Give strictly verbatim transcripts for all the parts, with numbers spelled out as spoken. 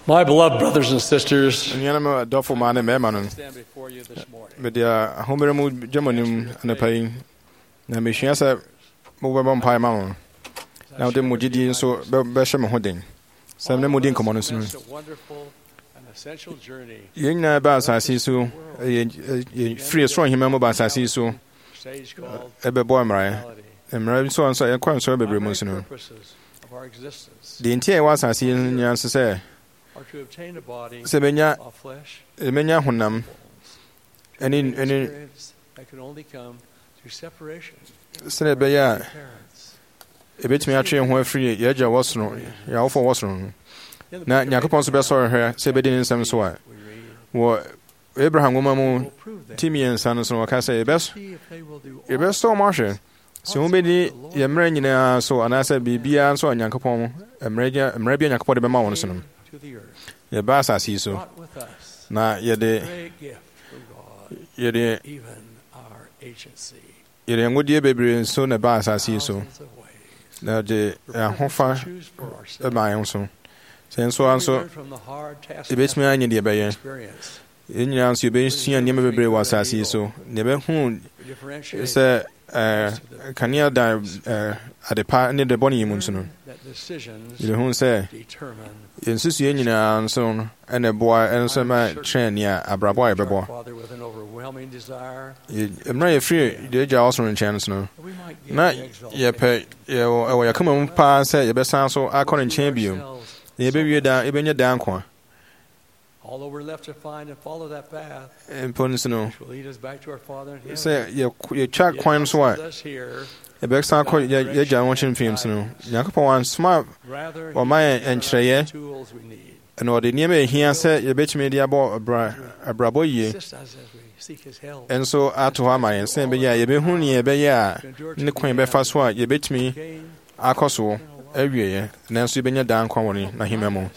My beloved brothers and sisters, Nyanama dɔfo maa ne mmarima no, stand before you this morning. mede ahomere mu gyamanim anɔpa yi, na mesua sɛ mobɛbɔ mpae ma wo, na wode mo gyidi nso bɛ- bɛhyɛ me ho den. Sɛ ne modi nkɔmmɔ no so no, It's a wonderful and essential journey. yɛn nyinaa bɛ asase yi so, yɛ- yɛ- firi soro nhema mu ba asase yi so, Stage called ɛbɛbɔ mmaraeɛ. reality. Mmara nso nso yɛkɔ nsɔre bebree mu nso no. Purposes of our existence Deɛ nti a ɛwɔ asase yi nyinaa nso sɛ, are to obtain a body sɛ bɛnya of flesh, bɛnya honam an ɛne ɛne experience that can only come through separation sɛdeɛ ɛbɛyɛ from a parents. ɛbɛtumi atwe yɛn ho afiri yɛn agya wɔ soro, yɛn awofoɔ wɔ soro no. In the Na book of Nyankopɔn nso bɛsɔre hwɛ sɛ ɛbɛdi ne nsɛm so a, we read, wɔ Abraham nwoma mu will prove them. ti mmiɛnsa no so no, wɔka sɛ yɛbɛs- See if they will do all yɛbɛsɔ mo ahwɛ sɛ mobɛdi yɛn mmerɛ nyinaa so anaasɛ biribiara nso a Nyankopɔn mmerɛ gya- mmerɛ bi a Nyankopɔn de bɛma wɔn so no, to the earth. yɛba asase yi so Brought with us na yɛde great gift from God, yɛde even our agency. yɛde ngodie bebree nso na ɛba asase yi so, Thousands of ways. na yɛde ahofa To choose for ourselves. ma yɛn so. Sɛ nso a We nso learn from the hard task yɛbɛtumi anya deɛ ɛbɛyɛ. experience. Yɛn nyinaa nso yɛbɛsua nneɛma bebree wɔ asase yi so, na yɛbɛhu We differentiate sɛ ɛɛ, kanea da ɛɛ, ade pa ne de bɔne yi mu nso no, that decisions yɛbɛhu sɛ determine yɛn nsusuɛ nyinaa nso no ɛna ɛboa ɛno nso ma twɛn nea abrabɔ a our yɛbɛbɔ. Father with an overwhelming desire Yɛ- mmerɛ a yɛfiri deɛ agya wɔ soro nkyɛn no so no, that we might give na the exaltation yɛpɛ yɛwɔ ɛwɔ yɛkoma mu paa sɛ yɛbɛsan so akɔ ne nkyɛn bio, ourselves. na yɛbɛwie daa yɛbɛnya daa nkwa. Although we're left to find and follow that path, mpo no so no, which will lead us back to our Father in heaven. sɛ yɛ- yɛtwa kwan so a Yet us here, yɛbɛsan akɔ yɛ- yɛagya wɔn kyɛn mfim so no, Nyankopɔn wansoma rather, ɔma He yɛn gives us the nkyerɛeɛ, tools we need. na ɔde nneɛma a ɛhia sɛ yɛbɛtumi de abɔ abra- abrabɔ yie Assist us as we seek His help. nso ato hɔ ama yɛn, sɛ ɛbɛyɛ a yɛbɛhu ne yɛbɛyɛ a ne kwan bɛfa so a yɛbɛtumi Gain akɔ so awieɛ, nanso yɛbɛnya daa nkwa wɔ ne n'ahema mu.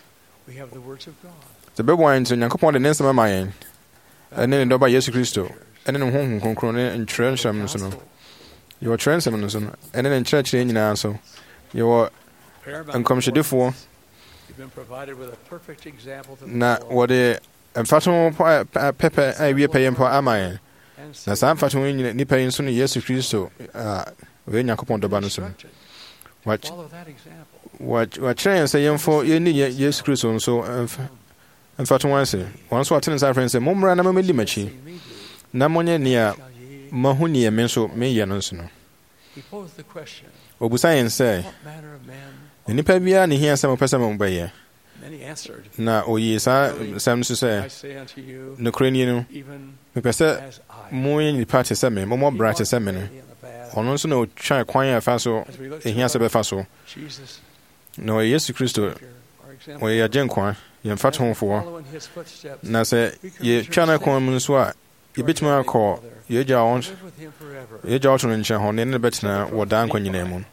we have the words of God. Sɛ bɛboa yɛn nti Nyankopɔn de ne nsɛm ama yɛn, ɛne ne dɔba Yesu Kristo, ɛne ne Honhom Kronkron ne nkyerɛ nsɛm no so no. Yɛwɔ kyerɛ nsɛm no so no, ɛne ne nkyerɛkyerɛ nyinaa so. Yɛwɔ Paramount nkɔmhyɛdifoɔ, You've been provided with a perfect example to na follow. wɔde mfatoho pɔ- pɛ- pɛpɛ a ɛwie pɛyɛ mpo ama yɛn. And Na so saa mfatoho yi nyina- nipa yi nso ne Yesu Kristo a ɔyɛ Nyankopɔn dɔba no so no. instructed to Wɔaky- follow that example. wɔaky- Wɔakyerɛ yɛn sɛ yɛmfo yɛnni Ye- Yesu Kristo nso ɛmfa- mfatoho ase. Wɔn nso wɔate ne nsa frɛ sɛ mommra na mommɛdi m'akyi, See me do, na monyɛ nea shall ye. mahu neɛ me nso meyɛ no nso no. He posed the question, Wɔbusa yɛn sɛ, what manner of man? na nnipa biara ne hia sɛ mopɛ sɛ mobɛyɛ? And he answered, Na oyii saa nsɛm no so I sɛ, say unto you, nokorɛ ni no, even mepɛ sɛ as I. moyɛ nnipa te sɛ me, mommɔ He bra walked te sɛ me no. daily in the path. Ɔno nso na ɔtwa kwan a ɛfa so As we look to ɛhia sɛ our bɛfa so. Jesus, Na ɔyɛ Yesu Kristo, Savior, our example. ɔyɛ yɛagye nkwa, yɛmfa As we tohofoɔ. follow in his footsteps, Na sɛ yɛtwa no kwan mu nso a, yɛbɛtumi akɔ yɛagya ɔ- live with him forever. yɛagya ɔto no nkyɛn hɔ, ne ne bɛtena wɔ daa nkwa nyinaa mu.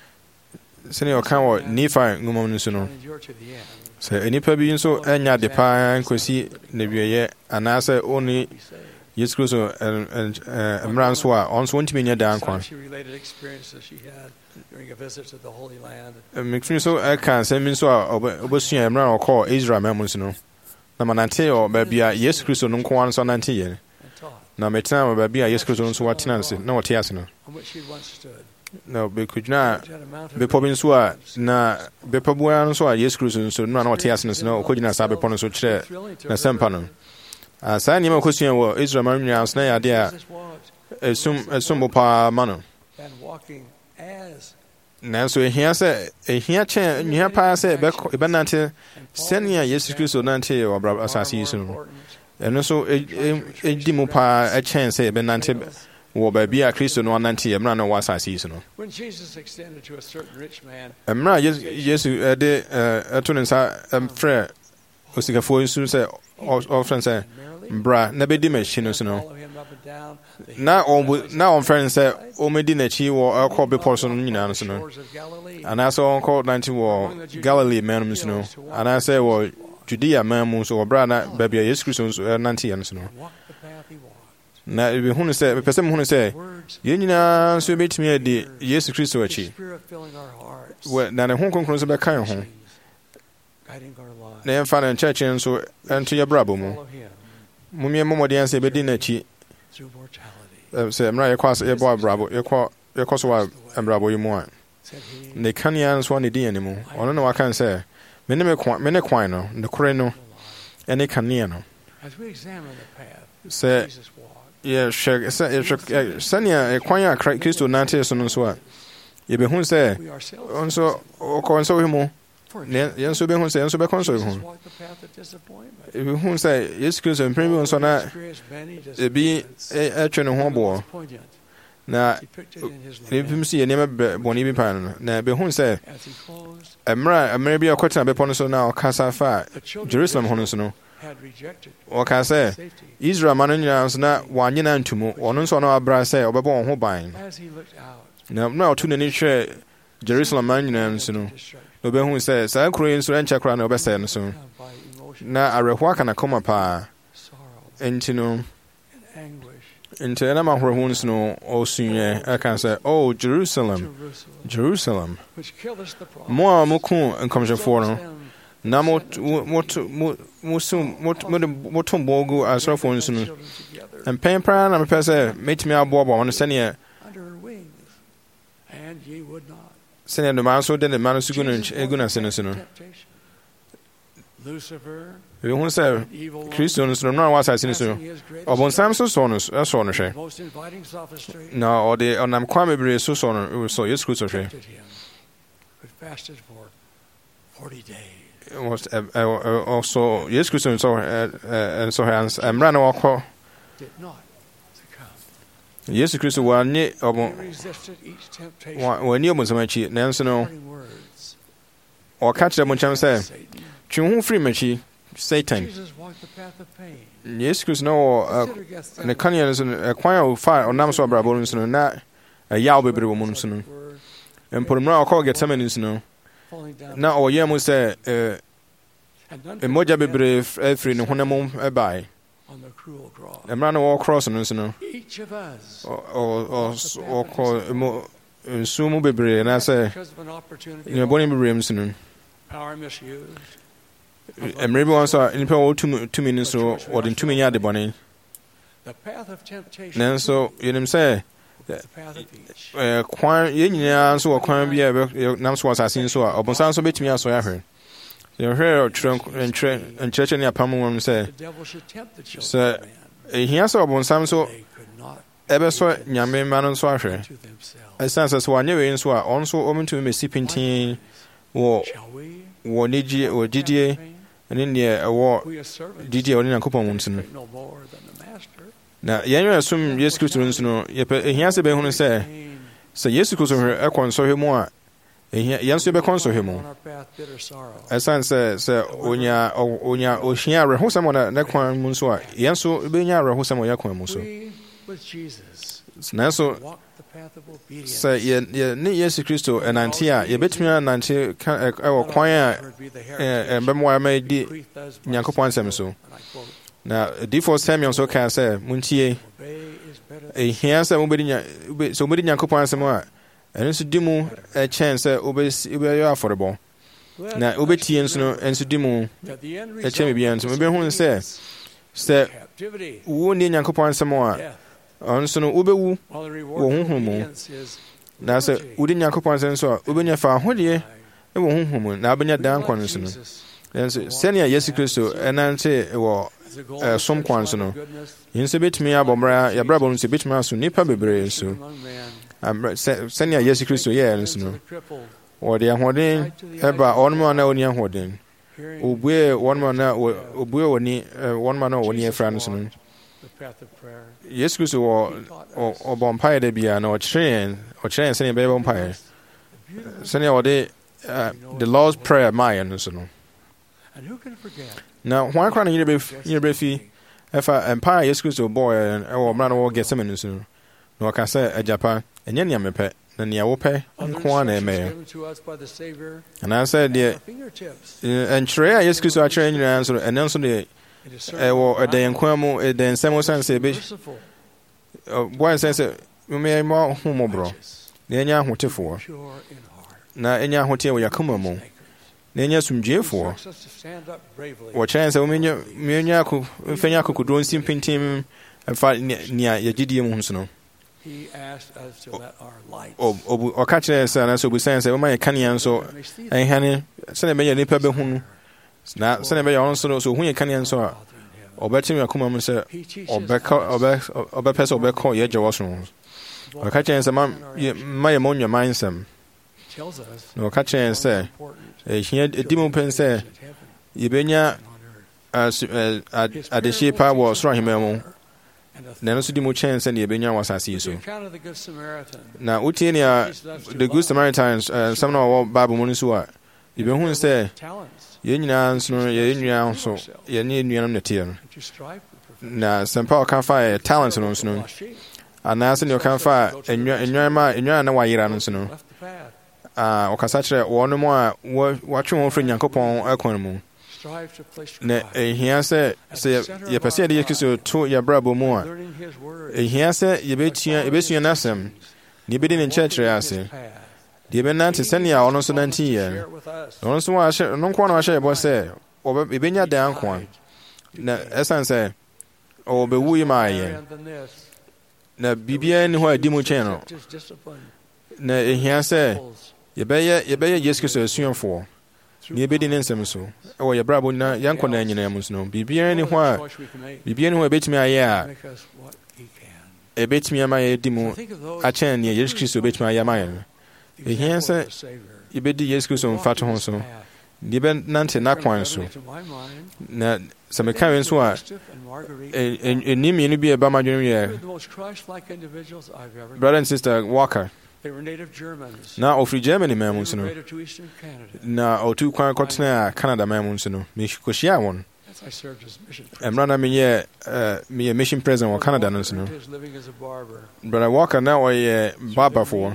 Sɛnea ɔka wɔ Nifa nwoma mu no so no, And endure to the end. sɛ nnipa bi nso anya ade paa nkɔsi n'awieeɛ, anaasɛ ɔne Be saved. Yesu Kristo ɛ- ɛ- ɛ- mmara nso a, ɔno nso wɔntumi nyɛ daa nkwa. She related experiences she had during a visit to the Holy Land. Mefiri so ɛka nsɛm bi nso a ɔbɛ- ɔbɛsua mmerɛ a ɔkɔɔ Israel man mu nso no, na manante wɔ baabi a Yesu Kristo no nko ara nso ananteeɛ no. And taught, Na metena wɔ baabi a Yesu Kristo nso watena ase na wɔte ase no. on which she had once stood. Na bɛkɔgyina She had a mountain bepɔ bi nso a, na bepɔ biara nso a Yesu Kristo nso no a na wɔte ase no so na ɔkɔgyina saa bepɔ no so kyerɛ thrilling to n'asɛmpa her. no. Ah, saa nneɛma a ɔkɔsua wɔ Israel man nyinaa nso na yɛ ade a Jesus walked ɛsum ɛsom bo paa ma no. and walking as Nanso ehia sɛ ehia kyɛn ehia paa sɛ ɛbɛkɔ- ɛbɛnante sɛnea Yesu Kristo nante wɔ abra- far asase yi more so no. important Ɛno nso ɛ- ɛ- ɛdi mu paa ɛkyɛn sɛ ɛbɛnante wɔ baabi a Kristo no anante yɛ mmerɛ a na ɔwɔ asase yi so no. when Jesus extended to a certain rich man Mmerɛ a Yesu- Yesu ɛde ɛɛ, ɛto ne nsa ɛm, frɛ osikafoɔ yi so sɛ ɔ- ɔfrɛ no sɛ merrily bra na bɛdi m'akyi no so no. follow him up and down the Na hills ɔmbu- and na ɔmfrɛ no sɛ ɔmmɛdi n'akyi wɔ ɛkɔ bepɔ so no nyinaa no so no. shores of Galilee. Anaasɛ ɔnkɔ nante wɔ Galilee man mu so no. Anaasɛ wɔ Judea man mu nso wɔ berɛ a na baabi a Yesu Kristo nso ɛnanteɛ no so no. Walk the path he walked. Na ebihunu sɛ mepɛ sɛ muhunu sɛ Words yɛn nyinaa nso bɛtumi adi Yesu Kristo His akyi. Spirit filling our hearts. Wɔ- Na ne ho kronkron nso bɛka yɛn ho. guiding our lives. na yɛmfa no nkyerɛkyerɛ nso ɛnto yɛ brabɔ mu Follow him mommyɛ mmɔmmɔden sɛ yɛbɛdi n'akyi through mortality. ɛ, sɛ mmerɛ a yɛkɔ as- yɛbɔ abrabɔ yɛkɔ yɛkɔ so wɔ abrabɔ yi mu a Said he, ne kanea nso a ne di yɛn mu ɔno na waka sɛ me ne me kwan me ne kwan no nokorɛ no ɛne kanea no as we examine the path sɛ Jesus walked, yɛhwɛ sɛ yɛhwɛ ɛ, sɛnea ɛkwan a Kra- Kristo nantee so no nso a yɛbɛhu sɛ we ourselves ɔnso ɔkɔ nsɔhwɛ mu for na yɛn yɛn nso bɛhu sɛ yɛn nso bɛkɔ nsɔhwɛ Jesus ho walked the path of disappointment. yɛbɛhu sɛ Yesu Kristo mpɛn bi nso na Experienced many ebi disappointments. ɛ- ɛtwe ne ho boɔ Most poignant, na depicted in his ebi lament. nso yɛ nneɛma bɛ- bɔne bi paa no na yɛbɛhu sɛ As he closed, mmerɛ a mmerɛ bi a ɔkɔtena bepɔ no so na ɔkasa fa the children Jerusalem of ho no so no had rejected ɔka sɛ safety. Israel ma no nyinaa nso na wɔanye no anto mu ɔno nso ɔno abra sɛ ɔbɛbɔ wɔn ho ban As he looked out, na na ɔto n'ani hwɛ Jerusalem man nyinaa nso no destruction na ɔbɛhu sɛ saa kuro yi nso ɛnkyɛ koraa na ɔbɛsɛe no so come by emotion, na awerɛhoɔ aka n'akoma paa sorrow, enti no and anguish. nti ɛnam ahorɔho nso no ɔsuiɛ ɛka sɛ oh Jerusalem Jerusalem, Jerusalem which killest the prophets, mo a moku nkɔmhyɛfoɔ no stones them, na moto moto mo mosom moto mode moto mbɔ gu asɔfoɔ nso no children together mpɛn paa na mepɛ sɛ mɛtumi aboaboa wɔn sɛneɛ under her wings, and ye would not. sɛneɛ nnomaa nso de ne mma no so gu no nky- egu n'ase no so no Temptation. Lucifer, ebihu sɛ evil one, Kristo no so no mmerɛ a wɔ asase no so no passing his greatest ɔbonsam so sɔɔ no ɛsɔɔ no hwɛ strength, most inviting sophistry, na ɔde ɔnam kwan bebree so sɔɔ no sɔ Yesu Kristo hwɛ tempted him, but fasted for forty days. Ɔs- ɛ- ɛ- ɛ- ɔsɔ Yesu Kristo nsɔ ɛ- ɛ- nsɔ hwɛ ans- mmerɛ a na wɔkɔ Did not succumb. Yesu Kristo wɔanye He ɔbɔ resisted each temptation. wɔ- wɔanni ɔbonsam akyi nanso no Parting words. ɔka kyerɛ bonsam sɛ Satan. twe wo ho firi m'akyi Satan Jesus walked the path of pain. Yesu Kristo na wɔ ɛ, Consider Gethsemane. ne kanea no so no ɛkwan a ɔfa ɔnam so abrabɔ no nso no na ɛyaw bebree wɔ mu no so no Word mpo mmerɛ a ɔkɔɔ Getsemane nso no falling down. na ɔyɛ mu sɛ ɛ, And none mmogya could bebree prevent f- afiri ne honam mu ɛbae on the cruel cross. mmerɛ no wɔkɔrɔ so no nso no Each of us, ɔ- ɔ- ɔ- ɔkɔ mu nsuo mu bebree anaasɛ because of an opportunity, nnuabɔne bebree mu so no power misused, mmerɛ bi wɔ nso a nnipa a wɔwɔ tumi- tumi no so wɔde ntumi nyɛ ade bɔne the path of temptation, nanso yɛnim sɛ the path of each. ɛ, kwan yɛn nyinaa nso wɔ kwan bi a yɛbɛ- yɛnam so wɔ asase yi so a ɔbonsam nso bɛtumi asɔre ahwɛ yɛhwɛ ɔtwerɛ nkyerɛ nkyerɛkyerɛ ne apam mu sɛ The devil should tempt the children sɛ of man. ɛhia sɛ ɔbonsam nso They could not ɛbɛsɔ nyame mma no nso ahwɛ to themselves. ɛsiane sɛ sɛ wɔanyɛ wei nso a ɔno nso ɔmntumi mɛsi pintin wɔ Shall we? wɔ ne gye wɔ gyidie ne neɛ ɛwɔ We as servants gyidie a ɔne nyankopɔn mu nso no no more than the master. na yɛn a yɛsom Yesu Kristo no nso no yɛpɛ ɛhia sɛ bɛhunu sɛ Pain sɛ Yesu Kristo hwɛ ɛkɔ nsɔhwɛ mu a ɛhia yɛn nso yɛbɛkɔ nsɔhwɛ mu on our path, bitter sorrow. ɛsiane sɛ sɛ onya ɔ- onya ohia awerɛhosɛm wɔ ne kwan mu nso a yɛn nso bɛnya awerɛhosɛm wɔ yɛn kwan mu so We with Jesus nanso walk the path of obedience. sɛ yɛ yɛ ne Yesu Kristo ɛnante a yɛbɛtumi anante ka- ɛ- ɛwɔ kwan a ɛ- ɛbɛma ma yɛdi Nyankopɔn nsɛm so na adiifoɔ Samuel nso kaa sɛ montie ɛhia sɛ mobɛdi nya- wobɛ- sɛ wobɛdi Nyankopɔn asɛm a ɛno nso di mu ɛkyɛn sɛ wobɛsi- wobɛyɛ afɔrebɔ na wobɛtie nso no ɛnso di mu ɛkyɛn biribiara nso mobɛhu sɛ sɛ wonni Nyankopɔn asɛm a ɔno nso no wobɛwu wɔ honhom mu na sɛ wodi Nyankopɔn asɛm nso a wobɛnya fa ahodeɛ wɔ honhom mu na wobɛnya daa nkwa no nso no nanso sɛnea Yesu Kristo ɛnante wɔ ɛsom kwan so no yɛn nso bɛtumi abɔ mmara yɛabrabɔ no nso bɛtumi aso nnipa bebree so Ambrɛ- sɛ- sɛnea Yesu Kristo yɛɛ no nso no wɔde ahoɔden ɛba ɔnom a na ɔni ahoɔden obue wɔnom a na wɔ- obue wɔni ɛ, wɔnom a na wɔni afira no so no Yesu Kristo wɔ ɔ- ɔbɔ mpaeɛ da biara na ɔkyerɛ yɛn ɔkyerɛ yɛn sɛnea yɛbɛyɛ mpaeɛ sɛnea wɔde ɛ, the Lord's Prayer maa yɛn no so no na hwan kora na nyina bɛf- nyina bɛfi ɛfa mpaeɛ a Yesu Kristo bɔɔ yɛn ɛwɔ mmara no wɔ Getsemane no so no na ɔka sɛ agyapa ɛnyɛ nea mepɛ na nea wopɛ nko a na ɛmɛyɛ anaasɛ deɛ ɛ, nkyerɛeɛ a Yesu Kristo akyerɛ yɛn nyinaa nso no ɛno nso deɛ ɛwɔ ɛda yɛn kwan mu ɛda yɛn nsɛm sane sɛ ɛbɛ boa yɛn sɛ sɛ mmɛyɛ mmɔ ahommɔborɔ na ɛnyɛ ahotefoɔ na ɛnyɛ ahoteɛ wɔ yɛakoma mu na ɛnyɛ asomdwoefoɔ. Wɔkyerɛ sɛ wɔmenya mfanya akokoduro nsi mpintim ɛfa nea yɛgyedie mu ho so no. Ɔka kyerɛ sɛ anaasɛ obusan sɛ wɔma yɛ kanea nso ɛhane sɛdeɛ ɛbɛyɛ nnipa bɛhu no na sɛdeɛ ɛbɛyɛ ɔno nso no sɛ ɔhu yɛ kanea nso a ɔbɛkyerɛ akoma mu sɛ ɔbɛpɛ sɛ ɔbɛkɔ yɛgya wɔ soro ho. Ɔka kyerɛ sɛ ma yɛ ma nnwaman nsɛm na ɔka kyerɛ sɛ ɛhia ɛdi mu pɛn sɛ yɛbɛnya adehyee paa wɔ soro ahemman mu na ɛno nso di mu kyɛn sɛ ne yɛbɛnya wɔ asase yi so. Na wotie nea the Good Samaritan nsɛm na wɔwɔ Bible mu no so a yɛbɛhu sɛ yɛn nyinaa nso no yɛyɛ nnua nso yɛne nnuanom na teɛ no. Na sɛmpa ɔka fa yɛ talent no nso no anaasɛ nea ɔka fa nnwan a na wayera no nso no ɔkasa kyerɛ wɔnom a wɔatwe wɔn firi Nyankopɔn akwan mu. Na ɛhia sɛ sɛ yɛpɛ sɛ yɛde Yesu Kristo to yɛabrabɔ mu a ɛhia sɛ yɛbɛsua n'asɛm na yɛbɛdi ne nkyerɛkyerɛ ase deɛ yɛbɛnante sɛnea ɔno nso nanteeɛ no. Ɔno nso ɔno nko na wahyɛ yɛbɔ sɛ yɛbɛnya daa nkwa na ɛsiane sɛ ɔbɛwu yi maa yɛn na biribiara nni hɔ a ɛdi mu kyɛn no. Na ɛhia sɛ yɛbɛyɛ Yesu Kristo asuafoɔ na yɛbɛdi ne nsɛm so ɛwɔ yɛbrabɔ na yɛnkɔdaa nyinaa mu so no. Biribiara ni hɔ a biribiara ni hɔ a ɛbɛtumi ayɛ a ɛbɛtumi ama yɛdi mu akyɛn nea Yesu Kristo bɛtumi ayɛ ama yɛn no. Ɛhia sɛ yɛbɛdi Yesu Kristo mfato ho so na yɛbɛnante n'akwan so. Na sɛ meka wei nso a ɛni mmienu bi a ɛba m'adwene mu yɛ brother and sister Walker na ɔfiri Germany man mu nso no na ɔtu kwan kɔtena Canada man mu nso no mekɔhyiaa wɔn mmerɛ na meyɛ meyɛ mission president wɔ Canada no nso no. Brother Walker na ɔyɛ barberfoɔ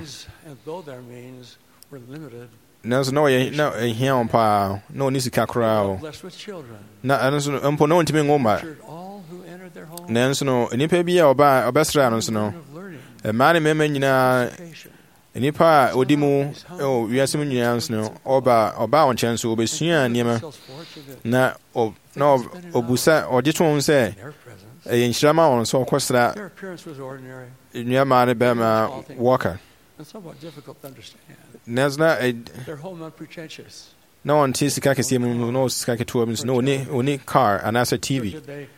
nanso na ɔyɛ na ɛhia wɔn paa na ɔne sika koraa o na ɛno nso mpo na ɔntumi nwo mma nanso no nnipa bi a ɔbɛsrɛ no nso no mmaa ne mmarima nyinaa nnipa a ɔdi mu ɛwɔ wiase mu nyinaa nso no ɔba ɔbaa wɔn nkyɛn so ɔbɛsua nneɛma na na ɔbusa ɔgye to wɔn sɛ ɛyɛ nhyira ma wɔn nso ɔkɔsra nnuamaa ne bɛrima Walker nanso na na ɔnte sika kɛseɛ mu na ɔwɔ sika ketewa mu nso na ɔne car anaasɛ T V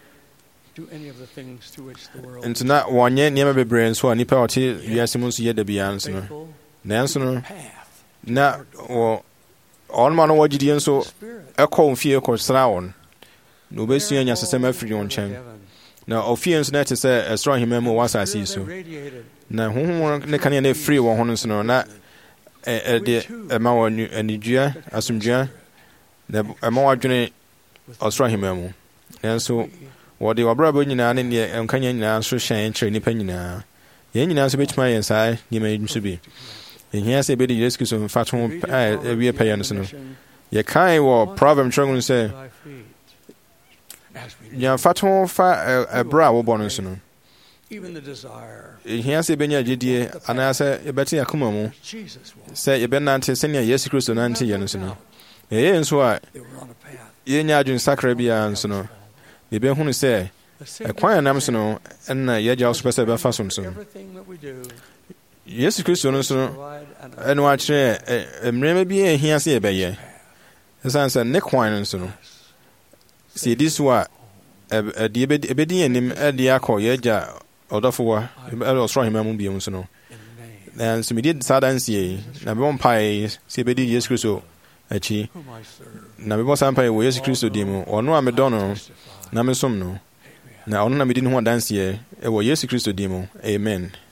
nti na wɔnyɛ nneɛma bebree nso a nnipa a ɔte wiase mu nso yɛ da biara nso no. Nanso no na ɔnom a na wɔgyidie nso ɛkɔ wo fie kɔsra wɔn na wɔbɛsua nyasesɛm afiri wɔn nkyɛn na ɔfie nso na ɛte sɛ ɛsoro ahemman mu wɔ asase yi so na honhom ne kanea na ɛfiri wɔn ho no nso no na ɛde ɛma wɔ anidua asomdua na ɛma wɔadwene ɔsoro ahemman mu. Nanso wɔde wɔbrabɔ nyinaa ne neɛ nkanya nyinaa nso hyɛn kyerɛ nnipa nyinaa. Yɛn nyinaa nso bɛtumi ayɛ saa nneɛma yi nso bi. Ɛhia sɛ yɛbɛdi Yesu Kristo mfato ho a ɛwie pɛyɛ no so no. Yɛkae wɔ Proverb twerɛ mu sɛ nya mfato ho fa ɛberɛ a wobɔ no nso no. Ɛhia sɛ yɛbɛnya agyedie anaasɛ yɛbɛte akoma mu sɛ yɛbɛnante sɛnea Yesu Kristo nante yɛ no so no. Ɛyɛ nso a yɛnya adwensakra biara nso no yɛbɛhunu sɛ ɛkwan a nam so no ɛna yɛagya wo so pɛ sɛ ɛbɛfa som so. Yesu Kristo no nso no ɛne wakyerɛ mmerɛma bi a ɛhia sɛ yɛbɛyɛ ɛsiane sɛ ne kwan no nso no sɛ yɛdi so a ɛbɛdi yɛn anim ɛde akɔ yɛagya ɔdɔfo wa ɛde ɔsoro ahemman mu biom nso no. Nanso medi saa danseɛ yi na mebɔ mpaeɛ sɛ yɛbɛdi Yesu Kristo akyi na mebɔ saa mpaeɛ wɔ Yesu Kristo din mu ɔno a medɔ no na mesom no na ɔno na medi ne ho adanseɛ ɛwɔ Yesu Kristo din mu. Amen.